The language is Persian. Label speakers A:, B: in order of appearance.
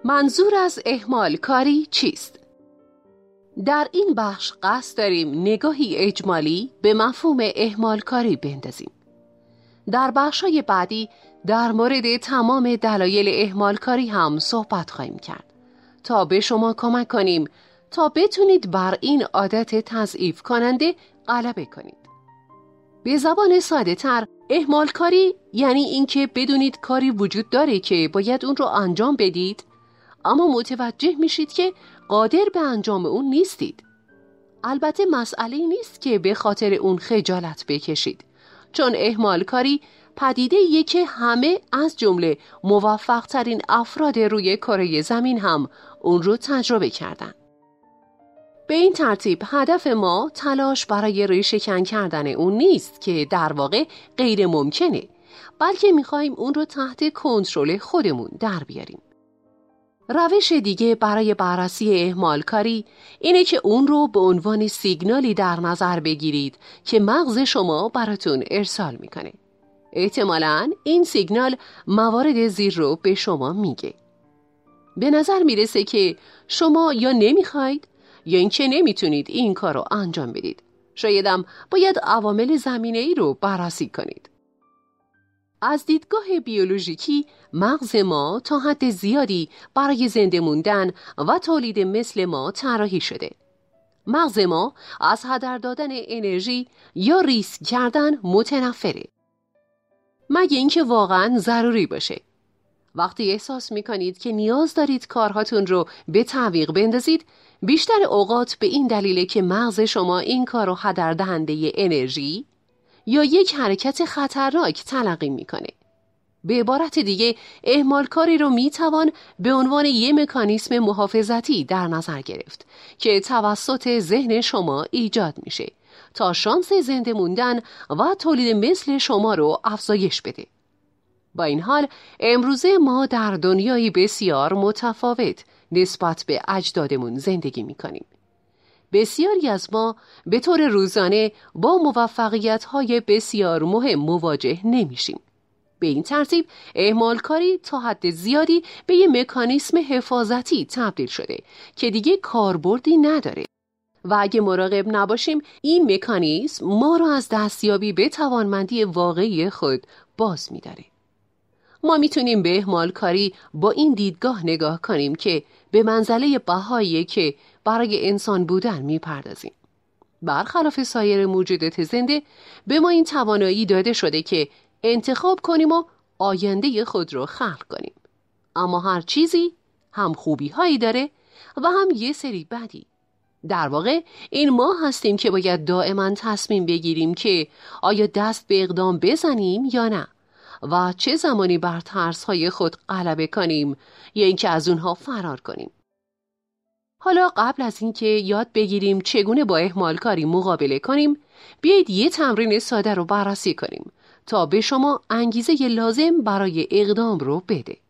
A: منظور از اهمال کاری چیست؟ در این بخش قصد داریم نگاهی اجمالی به مفهوم اهمال کاری بندازیم. در بخش‌های بعدی در مورد تمام دلایل اهمال کاری هم صحبت خواهیم کرد تا به شما کمک کنیم تا بتونید بر این عادت تضعیف کننده غلبه کنید. به زبان ساده تر، اهمال کاری یعنی اینکه بدونید کاری وجود داره که باید اون رو انجام بدید، اما متوجه میشید که قادر به انجام اون نیستید. البته مسئله نیست که به خاطر اون خجالت بکشید، چون اهمال کاری پدیده‌ایه که همه از جمله موفق ترین افراد روی کره زمین هم اون رو تجربه کردن. به این ترتیب هدف ما تلاش برای ریشه‌کن کردن اون نیست که در واقع غیر ممکنه، بلکه می‌خوایم اون رو تحت کنترل خودمون در بیاریم. روش دیگه برای بررسی اهمال کاری اینه که اون رو به عنوان سیگنالی در نظر بگیرید که مغز شما براتون ارسال میکنه. احتمالاً این سیگنال موارد زیر رو به شما میگه. به نظر میرسه که شما یا نمیخواید یا اینکه نمیتونید این کار رو انجام بدید. شایدم باید عوامل زمینه‌ای رو بررسی کنید. از دیدگاه بیولوژیکی مغز ما تا حد زیادی برای زنده موندن و تولید مثل ما طراحی شده. مغز ما از هدر دادن انرژی یا ریسک کردن متنفره، مگه اینکه واقعا ضروری باشه. وقتی احساس میکنید که نیاز دارید کارهاتون رو به تعویق بندازید، بیشتر اوقات به این دلیله که مغز شما این کار رو هدر دهنده انرژی یا یک حرکت خطرناک تلقی میکنه. به عبارت دیگه اهمال کاری رو میتوان به عنوان یک مکانیسم محافظتی در نظر گرفت که توسط ذهن شما ایجاد میشه تا شانس زنده موندن و تولید مثل شما رو افزایش بده. با این حال امروزه ما در دنیایی بسیار متفاوت نسبت به اجدادمون زندگی میکنیم. بسیاری از ما به طور روزانه با موفقیت‌های بسیار مهم مواجه نمیشیم. به این ترتیب اهمال کاری تا حد زیادی به یک مکانیسم حفاظتی تبدیل شده که دیگه کاربردی نداره و اگه مراقب نباشیم این مکانیسم ما را از دستیابی به توانمندی واقعی خود باز می‌داره. ما میتونیم به اهمال کاری با این دیدگاه نگاه کنیم که به منزله بهاییه که برای انسان بودن میپردازیم. برخلاف سایر موجودات زنده به ما این توانایی داده شده که انتخاب کنیم و آینده خود رو خلق کنیم. اما هر چیزی هم خوبی هایی داره و هم یه سری بدی. در واقع این ما هستیم که باید دائما تصمیم بگیریم که آیا دست به اقدام بزنیم یا نه و چه زمانی بر ترس‌های خود غلبه کنیم یا اینکه از اونها فرار کنیم. حالا قبل از اینکه یاد بگیریم چگونه با اهمال کاری مقابله کنیم، بیایید یه تمرین ساده رو بررسی کنیم تا به شما انگیزه لازم برای اقدام رو بده.